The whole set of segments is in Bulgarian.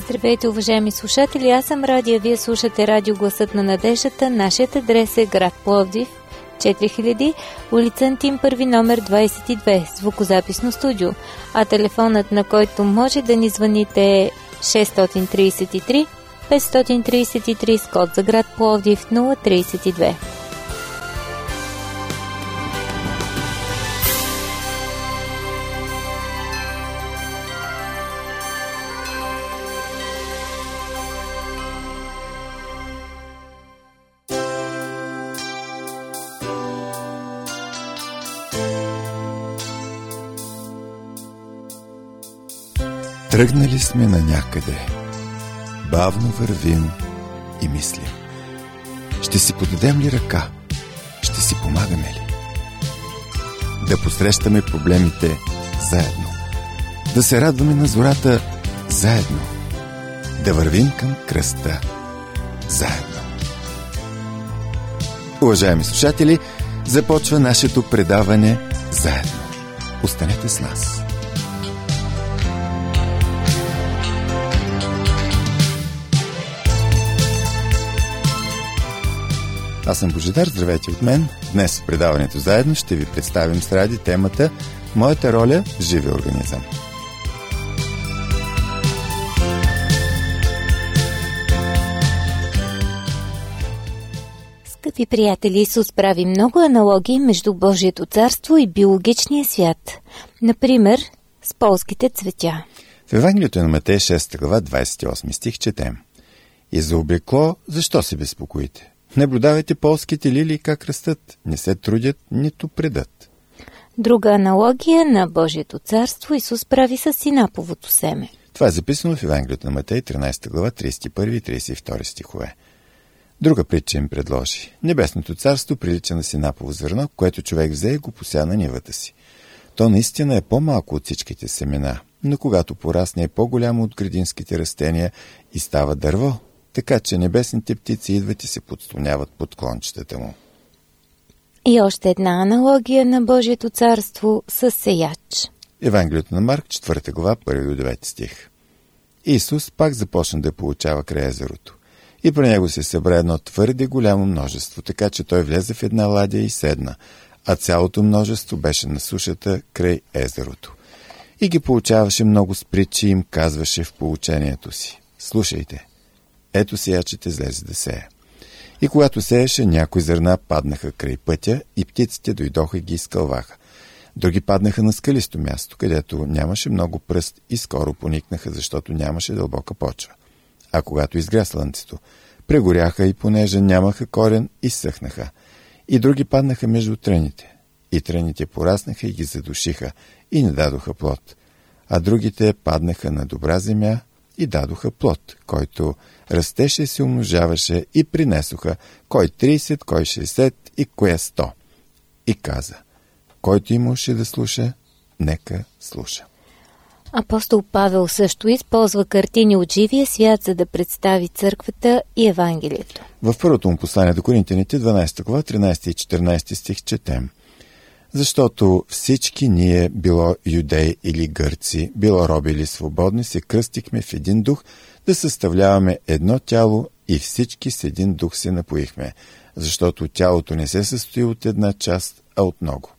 Здравейте, уважаеми слушатели, аз съм Радия, вие слушате радио Гласът на надеждата. Нашият адрес е град Пловдив, 4000, улица Антим, първи номер 22, звукозаписно студио, а телефонът, на който може да ни звъните е 633 533 с код за град Пловдив 032. Тръгнали сме на някъде, бавно вървим и мислим. Ще си подадем ли ръка? Ще си помагаме ли? Да посрещаме проблемите заедно. Да се радваме на зората заедно. Да вървим към кръста заедно. Уважаеми слушатели, започва нашето предаване заедно. Останете с нас. Аз съм Божидар, здравейте от мен. Днес в предаването заедно ще ви представим с Ради темата «Моята роля в живия организъм». Скъпи приятели, Исус прави много аналогии между Божието царство и биологичния свят. Например, с полските цветя. В Евангелието на Матей 6 глава 28 стих четем: «И за облекло, защо се безпокоите? Наблюдавайте полските лилии как растат, не се трудят, нито предат». Друга аналогия на Божието царство Исус прави с синаповото семе. Това е записано в Евангелието на Матей 13 глава 31 и 32 стихове. Друга притча им предложи: «Небесното царство прилича на синапово зърно, което човек взе и го пося на нивата си. То наистина е по-малко от всичките семена, но когато порасне е по-голямо от градинските растения и става дърво, така че небесните птици идват и се подслоняват под клончетата му». И още една аналогия на Божието царство с сеяч. Евангелието на Марк 4 глава 1 до 9 стих. Исус пак започна да получава край езерото. И при него се събра едно твърде голямо множество, така че той влезе в една ладя и седна, а цялото множество беше на сушата край езерото. И ги получаваше много с притчи и им казваше в поучението си: «Слушайте, ето сеячът излезе да сее. И когато сееше, някои зърна паднаха край пътя и птиците дойдоха и ги изкълваха. Други паднаха на скалисто място, където нямаше много пръст и скоро поникнаха, защото нямаше дълбока почва. А когато изгря слънцето, прегоряха и понеже нямаха корен, изсъхнаха. И други паднаха между тръните. И тръните пораснаха и ги задушиха и не дадоха плод. А другите паднаха на добра земя и дадоха плод, който растеше и се умножаваше, и принесоха кой 30, кой 60 и кое 100. И каза: който има уши да слуша, нека слуша». Апостол Павел също използва картини от живия свят, за да представи църквата и Евангелието. В първото му послание до Коринтяните, 12 глава, 13 и 14 стих четем: «Защото всички ние, било юдеи или гърци, било роби или свободни, се кръстихме в един дух, да съставляваме едно тяло и всички с един дух се напоихме, защото тялото не се състои от една част, а от много».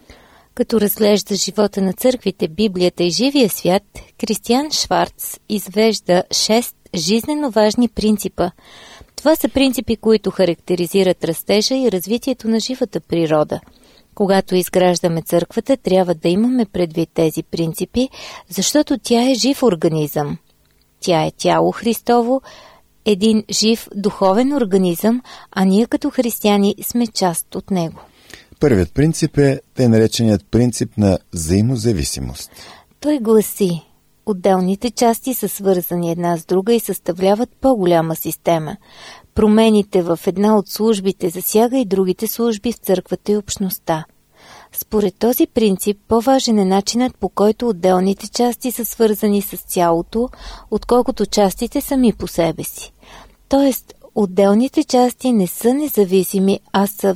Като разглежда живота на църквите, Библията и живия свят, Кристиан Шварц извежда 6 жизнено важни принципа. Това са принципи, които характеризират растежа и развитието на живата природа. Когато изграждаме църквата, трябва да имаме предвид тези принципи, защото тя е жив организъм. Тя е тяло Христово, един жив духовен организъм, а ние като християни сме част от него. Първият принцип е тъй нареченият принцип на взаимозависимост. Той гласи: отделните части са свързани една с друга и съставляват по-голяма система. Промените в една от службите засяга и другите служби в църквата и общността. Според този принцип, по-важен е начинът, по който отделните части са свързани с цялото, отколкото частите сами по себе си. Тоест, отделните части не са независими, а са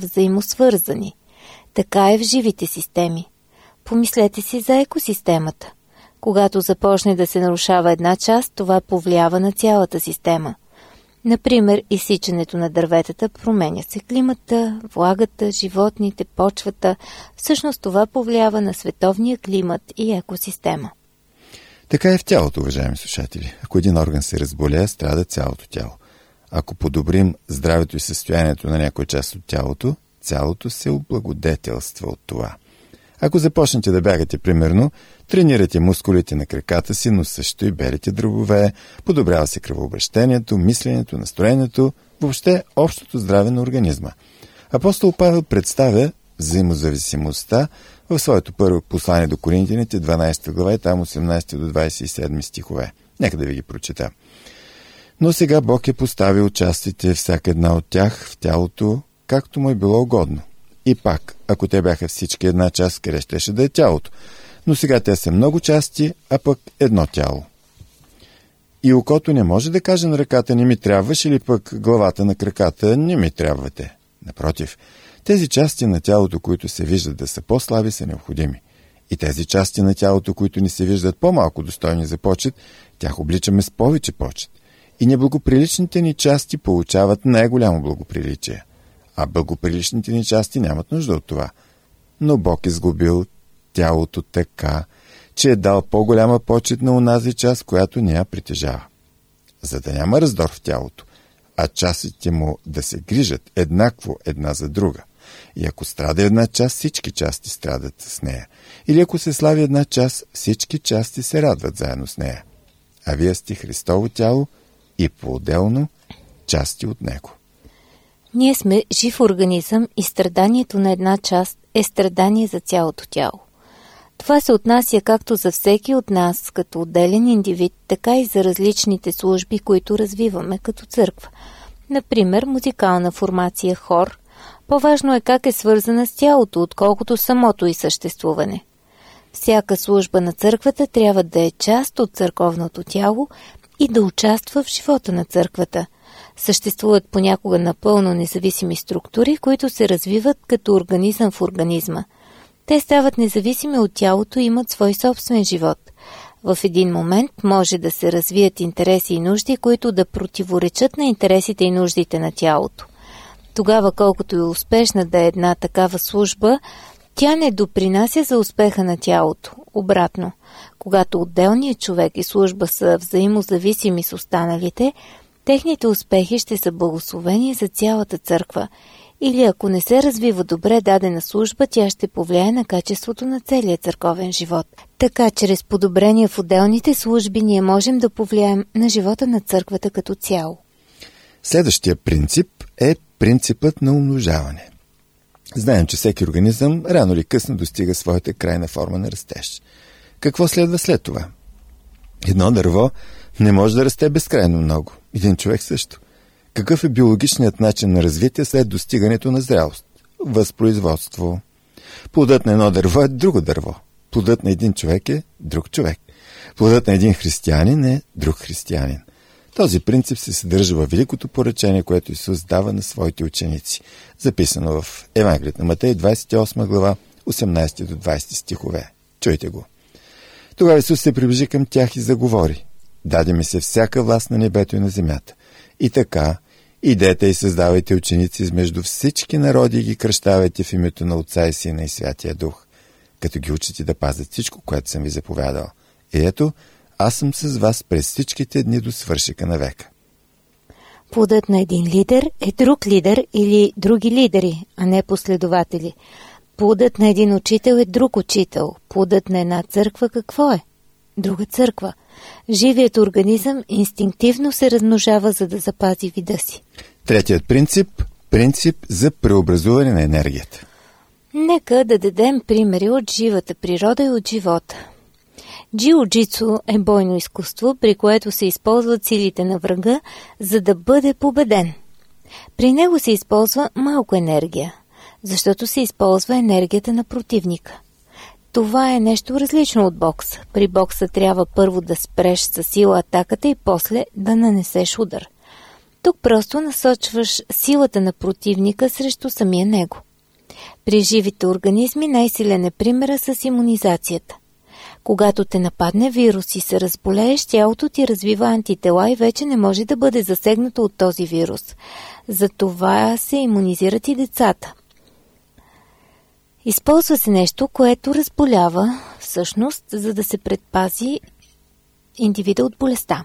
взаимосвързани. Така е в живите системи. Помислете си за екосистемата. Когато започне да се нарушава една част, това повлиява на цялата система. Например, изсичането на дърветата, променя се климата, влагата, животните, почвата. Всъщност това повлиява на световния климат и екосистема. Така е в тялото, уважаеми слушатели. Ако един орган се разболее, страда цялото тяло. Ако подобрим здравето и състоянието на някоя част от тялото, цялото се облагодетелства от това. Ако започнете да бягате, примерно, тренирате мускулите на краката си, но също и белите дробове, подобрява се кръвообращението, мисленето, настроението, въобще общото здраве на организма. Апостол Павел представя взаимозависимостта в своето първо послание до Коринтяните, 12 глава и там 18 до 27 стихове. Нека да ви ги прочета. Но сега Бог е поставил частите, всяка една от тях, в тялото, както му е било угодно. И пак, ако те бяха всички една част, къде щеше да е тялото? Но сега те са много части, а пък едно тяло. И окото не може да каже на ръката не ми трябваш, или пък главата на краката не ми трябвате. Напротив, тези части на тялото, които се виждат да са по-слаби, са необходими. И тези части на тялото, които ни се виждат по-малко достойни за почет, тях обличаме с повече почет. И неблагоприличните ни части получават най-голямо благоприличие. А благоприличните ни части нямат нужда от това. Но Бог е сглобил тялото така, че е дал по-голяма почет на онази част, която не я притежава. За да няма раздор в тялото, а частите му да се грижат еднакво една за друга. И ако страда една част, всички части страдат с нея. Или ако се слави една част, всички части се радват заедно с нея. А вие сте Христово тяло и по-отделно части от него. Ние сме жив организъм и страданието на една част е страдание за цялото тяло. Това се отнася както за всеки от нас като отделен индивид, така и за различните служби, които развиваме като църква. Например, музикална формация, хор. По-важно е как е свързана с тялото, отколкото самото й съществуване. Всяка служба на църквата трябва да е част от църковното тяло и да участва в живота на църквата. Съществуват понякога напълно независими структури, които се развиват като организъм в организма. Те стават независими от тялото и имат свой собствен живот. В един момент може да се развият интереси и нужди, които да противоречат на интересите и нуждите на тялото. Тогава, колкото и успешна да е една такава служба, тя не допринася за успеха на тялото. Обратно, когато отделният човек и служба са взаимозависими с останалите, техните успехи ще са благословени за цялата църква. Или ако не се развива добре дадена служба, тя ще повлияе на качеството на целия църковен живот. Така, чрез подобрение в отделните служби, ние можем да повлияем на живота на църквата като цяло. Следващия принцип е принципът на умножаване. Знаем, че всеки организъм рано или късно достига своята крайна форма на растеж. Какво следва след това? Едно дърво не може да расте безкрайно много. Един човек също. Какъв е биологичният начин на развитие след достигането на зрялост? Възпроизводство. Плодът на едно дърво е друго дърво. Плодът на един човек е друг човек. Плодът на един християнин е друг християнин. Този принцип се съдържа във великото поръчение, което Исус дава на своите ученици, записано в Евангелието на Матей, 28 глава, 18 до 20 стихове. Чуйте го. Тогава Исус се приближи към тях и заговори. Даде ми се всяка власт на небето и на земята. И така, идете и създавайте ученици измежду всички народи и ги кръщавайте в името на Отца и Сина и Святия Дух, като ги учите да пазят всичко, което съм ви заповядал. И ето, аз съм с вас през всичките дни до свършека на века. Плодът на един лидер е друг лидер или други лидери, а не последователи. Плодът на един учител е друг учител. Плодът на една църква какво е? Друга църква. Живият организъм инстинктивно се размножава, за да запази вида си. Третият принцип за преобразуване на енергията. Нека да дадем примери от живата природа и от живота. Джиу-джитсу е бойно изкуство, при което се използват силите на врага, за да бъде победен. При него се използва малко енергия, защото се използва енергията на противника. Това е нещо различно от бокса. При бокса трябва първо да спреш със сила атаката и после да нанесеш удар. Тук просто насочваш силата на противника срещу самия него. При живите организми най-силен е примера с имунизацията. Когато те нападне вирус и се разболееш, тялото ти развива антитела и вече не може да бъде засегнато от този вирус. Затова се имунизират и децата. Използва се нещо, което разболява, всъщност, за да се предпази индивида от болестта.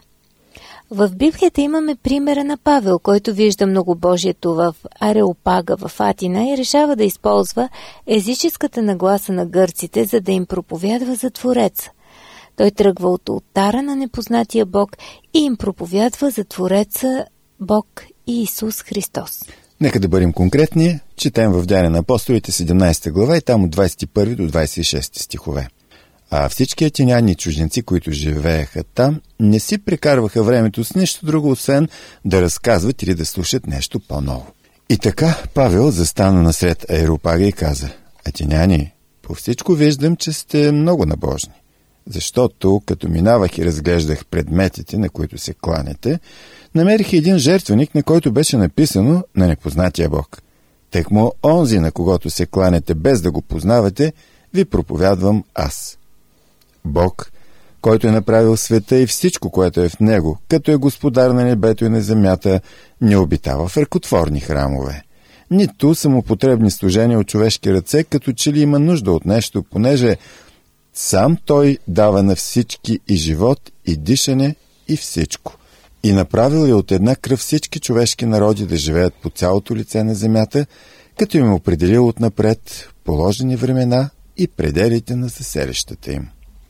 В Библията имаме примера на Павел, който вижда многобожието в Ареопага в Атина и решава да използва езическата нагласа на гърците, за да им проповядва за Твореца. Той тръгва от олтара на непознатия Бог и им проповядва за Твореца Бог и Исус Христос. Нека да бъдем конкретни. Четем в Деяния на апостолите 17 глава и там от 21 до 26 стихове. А всички атиняни и чужденци, които живееха там, не си прекарваха времето с нищо друго, освен да разказват или да слушат нещо по-ново. И така Павел застана насред Ареопага и каза: атиняни, по всичко виждам, че сте много набожни. Защото, като минавах и разглеждах предметите, на които се кланяте, намерих един жертвеник, на който беше написано на непознатия Бог. Тъкмо онзи, на когото се кланяте без да го познавате, ви проповядвам аз. Бог, който е направил света и всичко, което е в него, като е господар на небето и на земята, не обитава в ръкотворни храмове. Нито самопотребни служения от човешки ръце, като че ли има нужда от нещо, понеже сам той дава на всички и живот, и дишане, и всичко. И направил е от една кръв всички човешки народи да живеят по цялото лице на земята, като им определил отнапред положени времена и пределите на заселищата им.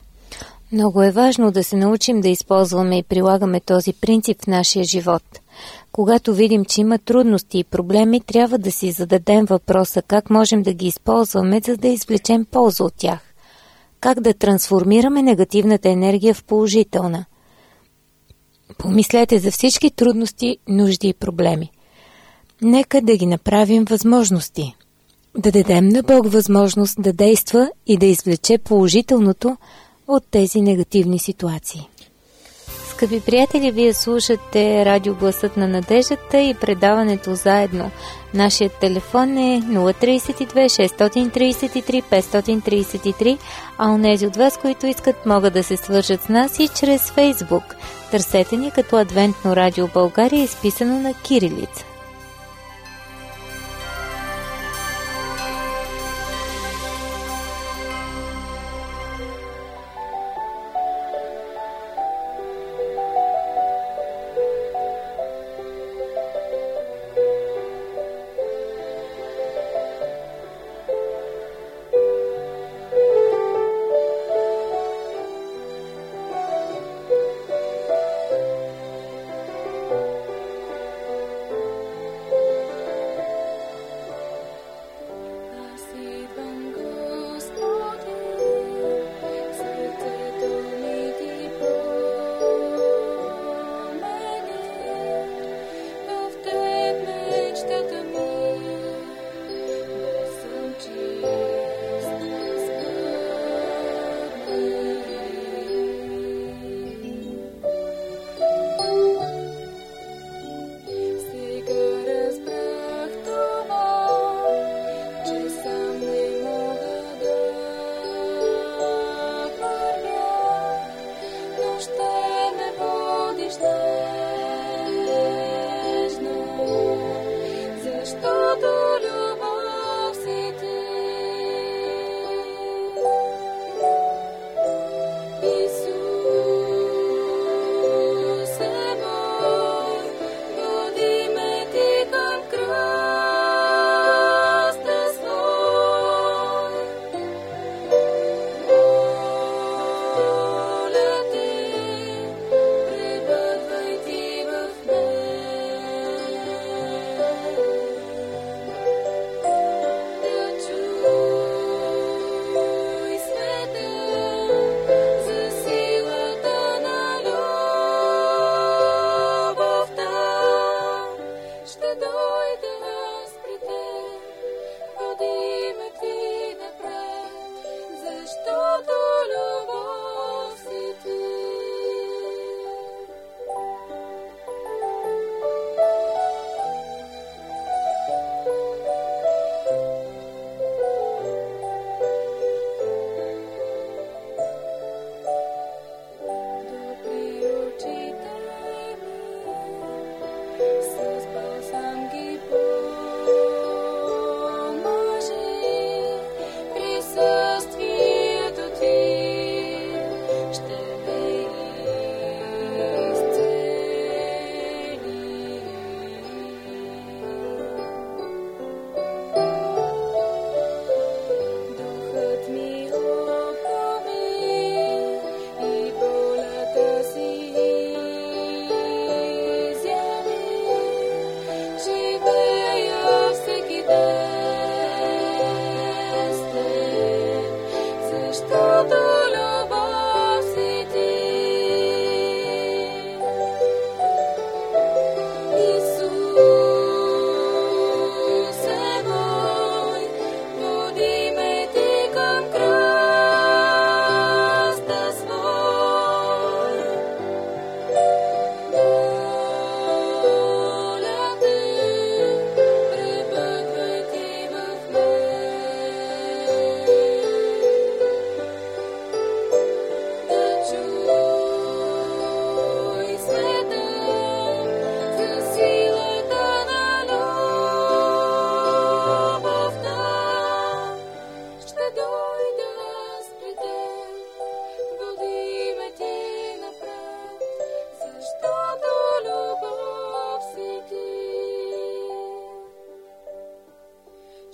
Много е важно да се научим да използваме и прилагаме този принцип в нашия живот. Когато видим, че има трудности и проблеми, трябва да си зададем въпроса как можем да ги използваме, за да извлечем полза от тях. Как да трансформираме негативната енергия в положителна. Помислете за всички трудности, нужди и проблеми. Нека да ги направим възможности. Да дадем на Бог възможност да действа и да извлече положителното от тези негативни ситуации. Скъпи приятели, вие слушате радио Гласът на надеждата и предаването заедно. Нашият телефон е 032 633 533, а онези от вас, които искат, могат да се свържат с нас и чрез Фейсбук. Търсете ни като Адвентно радио България, изписано на кирилица.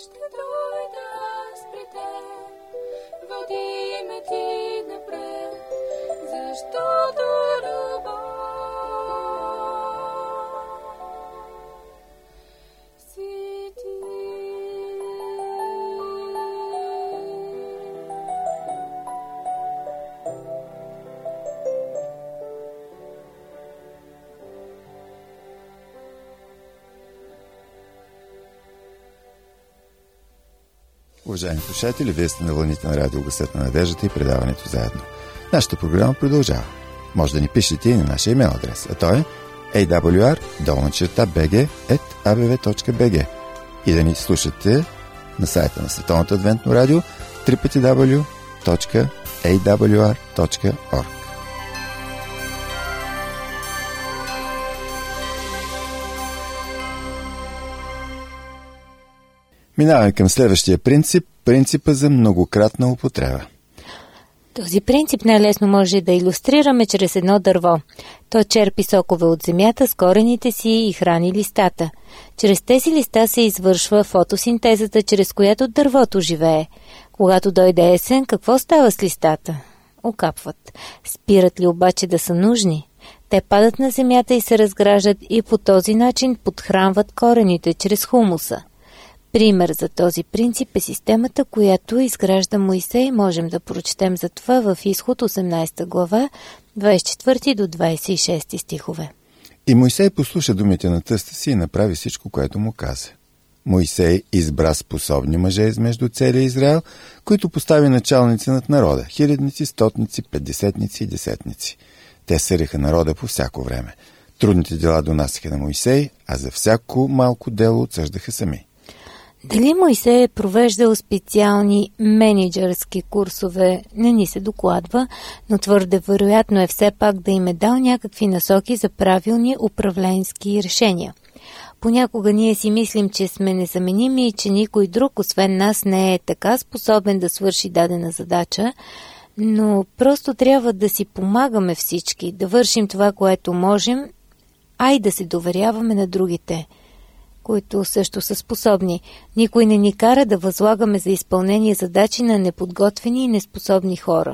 ще дойда аз при теб. Води ме ти напред, защото любов си ти. Уважаеми слушатели, вие сте на вълните на радио Гласът на надеждата и предаването заедно. Нашата програма продължава. Може да ни пишете и на нашия имейл адрес, а то е awr@abv.bg и да ни слушате на сайта на Световното адвентно радио www.awr.org. Минаваме към следващия принцип, принципа за многократна употреба. Този принцип най-лесно може да илюстрираме чрез едно дърво. То черпи сокове от земята с корените си и храни листата. Чрез тези листа се извършва фотосинтезата, чрез която дървото живее. Когато дойде есен, какво става с листата? Окапват. Спират ли обаче да са нужни? Те падат на земята и се разграждат и по този начин подхранват корените чрез хумуса. Пример за този принцип е системата, която изгражда Моисей. Можем да прочетем за това в Изход 18 глава, 24 до 26 стихове. И Моисей послуша думите на тъста си и направи всичко, което му каза. Моисей избра способни мъже измежду целия Израел, които постави началници над народа, хилядници, стотници, петдесетници и десетници. Те съдиха народа по всяко време. Трудните дела донасяха на Моисей, а за всяко малко дело отсъждаха сами. Дали Моисей е провеждал специални менеджерски курсове, не ни се докладва, но твърде вероятно е все пак да им е дал някакви насоки за правилни управленски решения. Понякога ние си мислим, че сме незаменими и че никой друг, освен нас, не е така способен да свърши дадена задача, но просто трябва да си помагаме всички, да вършим това, което можем, а и да се доверяваме на другите, които също са способни. Никой не ни кара да възлагаме за изпълнение задачи на неподготвени и неспособни хора.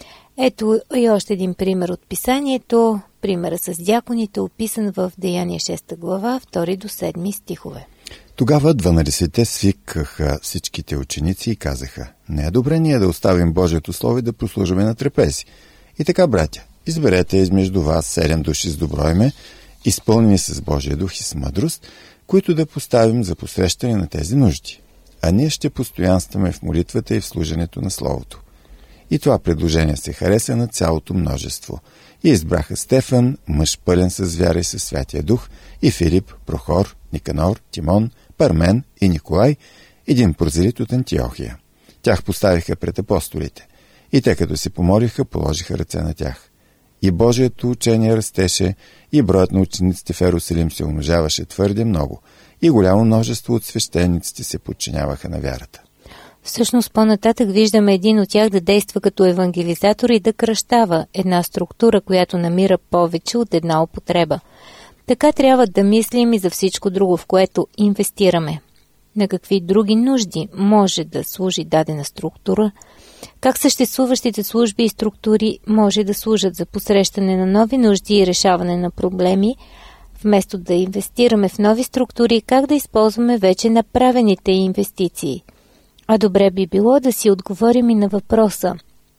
Ето и още един пример от писанието, примера с дяконите, описан в Деяния 6 глава, 2 до 7 стихове. Тогава 12-те свикаха всичките ученици и казаха: не е добре ние да оставим Божието Слово и да прослужваме на трапези. И така, братя, изберете измежду вас 7 души с добро име, изпълнени с Божия дух и с мъдрост, които да поставим за посрещане на тези нужди. А ние ще постоянстваме в молитвата и в служенето на Словото. И това предложение се хареса на цялото множество. И избраха Стефан, мъж пълен с вяра и със Святия Дух, и Филип, Прохор, Никанор, Тимон, Пармен и Николай, един прозелит от Антиохия. Тях поставиха пред апостолите. И те, като се помолиха, положиха ръце на тях. И Божието учение растеше, и броят на учениците в Ерусалим се умножаваше твърде много, и голямо множество от свещениците се подчиняваха на вярата. Всъщност по-нататък виждаме един от тях да действа като евангелизатор и да кръщава, една структура, която намира повече от една употреба. Така трябва да мислим и за всичко друго, в което инвестираме. На какви други нужди може да служи дадена структура, как съществуващите служби и структури може да служат за посрещане на нови нужди и решаване на проблеми, вместо да инвестираме в нови структури, как да използваме вече направените инвестиции. А добре би било да си отговорим и на въпроса: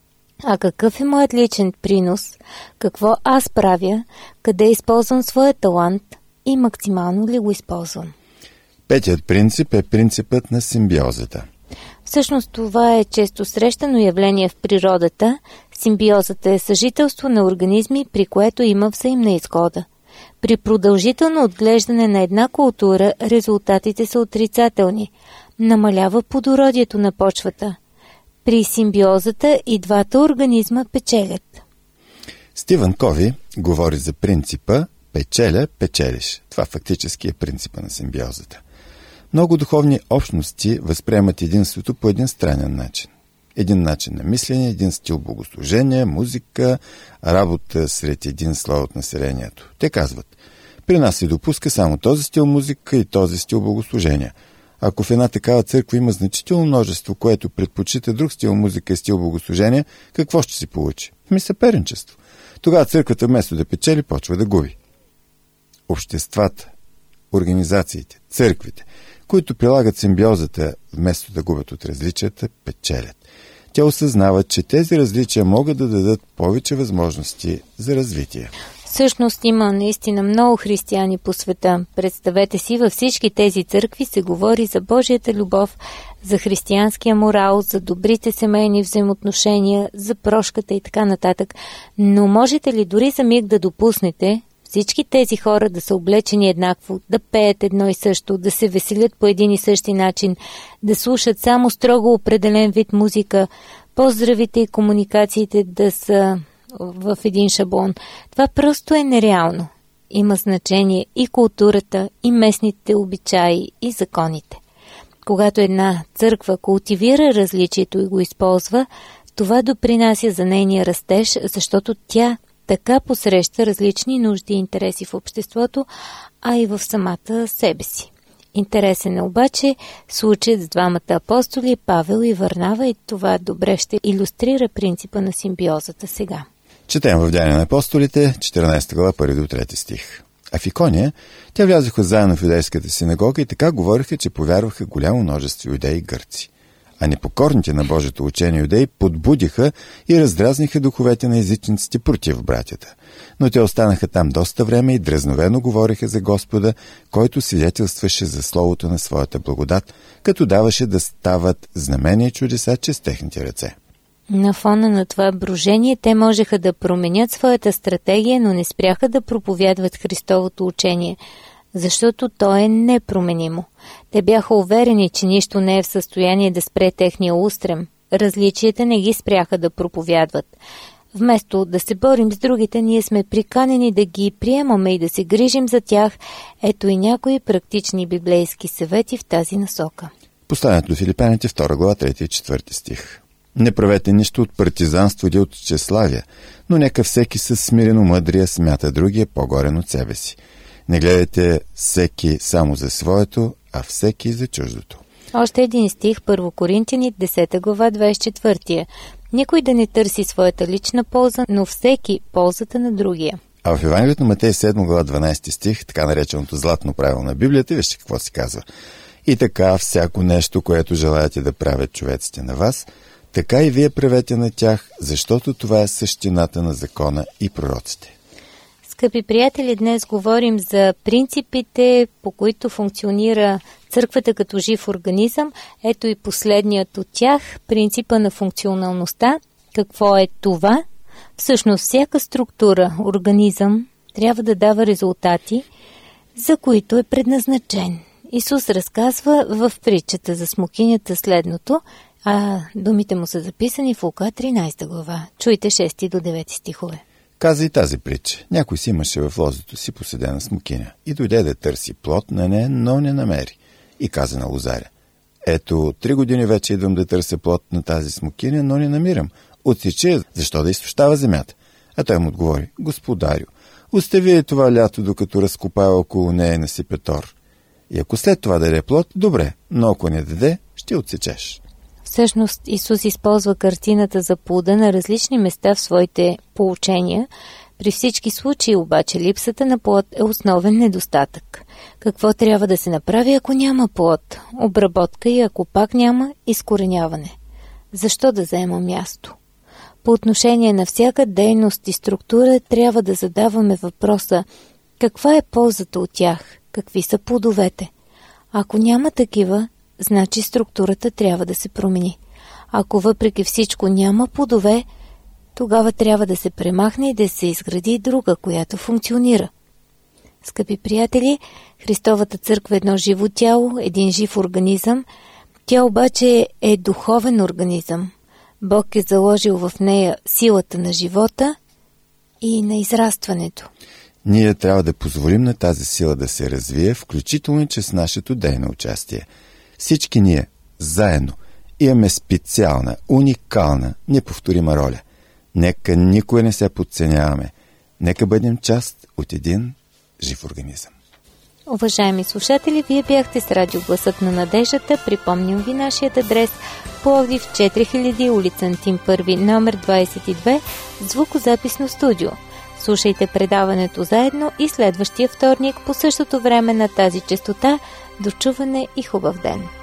а какъв е моят личен принос, какво аз правя, къде използвам своя талант и максимално ли го използвам? Петият принцип е принципът на симбиозата. Всъщност това е често срещано явление в природата. Симбиозата е съжителство на организми, при което има взаимна изгода. При продължително отглеждане на една култура резултатите са отрицателни. Намалява плодородието на почвата. При симбиозата и двата организма печелят. Стивън Кови говори за принципа печеля, печелиш. Това фактически е принципа на симбиозата. Много духовни общности възприемат единството по един странен начин. Един начин на мислене, един стил богослужение, музика, работа сред един слой от населението. Те казват: при нас се допуска само този стил музика и този стил богослужение, Ако в една такава църква има значително множество, което предпочита друг стил музика и стил богослужение, какво ще си получи? Съперничество. Тогава църквата вместо да печели, почва да губи. Обществата, организациите, църквите, които прилагат симбиозата вместо да губят от различията, печелят. Тя осъзнава, че тези различия могат да дадат повече възможности за развитие. Всъщност има наистина много християни по света. Представете си, във всички тези църкви се говори за Божията любов, за християнския морал, за добрите семейни взаимоотношения, за прошката и така нататък. Но можете ли дори за миг да допуснете всички тези хора да са облечени еднакво, да пеят едно и също, да се веселят по един и същи начин, да слушат само строго определен вид музика, поздравите и комуникациите да са в един шаблон? Това просто е нереално. Има значение и културата, и местните обичаи, и законите. Когато една църква култивира различието и го използва, това допринася за нейния растеж, защото тя така посреща различни нужди и интереси в обществото, а и в самата себе си. Интересен е обаче случаят с двамата апостоли Павел и Варнава и това добре ще илюстрира принципа на симбиозата сега. Четем в Деяния на апостолите, 14 глава, 1 до 3 стих. А в Икония те влязоха заедно в юдейската синагога и така говориха, че повярваха голямо множество юдеи и гърци. А непокорните на Божието учение юдеи подбудиха и раздразниха духовете на езичниците против братята. Но те останаха там доста време и дразновено говориха за Господа, който свидетелстваше за словото на своята благодат, като даваше да стават знамения и чудеса чрез техните ръце. На фона на това брожение те можеха да променят своята стратегия, но не спряха да проповядват Христовото учение, защото то е непроменимо. Те бяха уверени, че нищо не е в състояние да спре техния устрем. Различията не ги спряха да проповядват. Вместо да се борим с другите, ние сме приканени да ги приемаме и да се грижим за тях. Ето и някои практични библейски съвети в тази насока. Посланието до Филипяните, 2 глава, 3 и 4 стих. Не правете нищо от партизанство или от тщеславие, но нека всеки със смирено мъдрия смята другия по-горен от себе си. Не гледайте всеки само за своето, а всеки за чуждото. Още един стих, 1 Коринтияни, 10 глава, 24. Никой да не търси своята лична полза, но всеки ползата на другия. А в Евангелието на Матей 7 глава, 12 стих, така нареченото златно правило на Библията, вижте какво се казва. И така, всяко нещо, което желаете да правят човеците на вас, така и вие правете на тях, защото това е същината на закона и пророците. Скъпи приятели, днес говорим за принципите, по които функционира църквата като жив организъм. Ето и последният от тях, принципа на функционалността. Какво е това? Всъщност всяка структура, организъм, трябва да дава резултати, за които е предназначен. Исус разказва в притчата за смокинята следното, а думите му са записани в Лука 13 глава. Чуйте 6 до 9 стихове. Каза и тази притча. Някой си имаше в лозето си поседена смокиня и дойде да търси плод на нея, но не намери. И каза на лозаря: ето, 3 години вече идвам да търся плод на тази смокиня, но не намирам. Отсече, защо да изтощава земята? А той му отговори: Господарю, остави това лято, докато разкопая около нея и насипе тор. И ако след това даде плод, добре, но ако не даде, ще отсечеш. Всъщност Исус използва картината за плода на различни места в своите поучения. При всички случаи обаче липсата на плод е основен недостатък. Какво трябва да се направи, ако няма плод? Обработка и ако пак няма, изкореняване. Защо да заема място? По отношение на всяка дейност и структура трябва да задаваме въпроса: каква е ползата от тях? Какви са плодовете? Ако няма такива, значи структурата трябва да се промени. Ако въпреки всичко няма плодове, тогава трябва да се премахне и да се изгради друга, която функционира. Скъпи приятели, Христовата църква е едно живо тяло, един жив организъм. Тя обаче е духовен организъм. Бог е заложил в нея силата на живота и на израстването. Ние трябва да позволим на тази сила да се развие, включително и чрез нашето дейно участие. Всички ние, заедно, имаме специална, уникална, неповторима роля. Нека никой не се подценяваме. Нека бъдем част от един жив организъм. Уважаеми слушатели, вие бяхте с радио Гласът на надеждата. Припомням ви нашият адрес: Пловдив 4000, улица Антим 1, номер 22, звукозаписно студио. Слушайте предаването заедно и следващия вторник по същото време на тази честота. До чуване и хубав ден!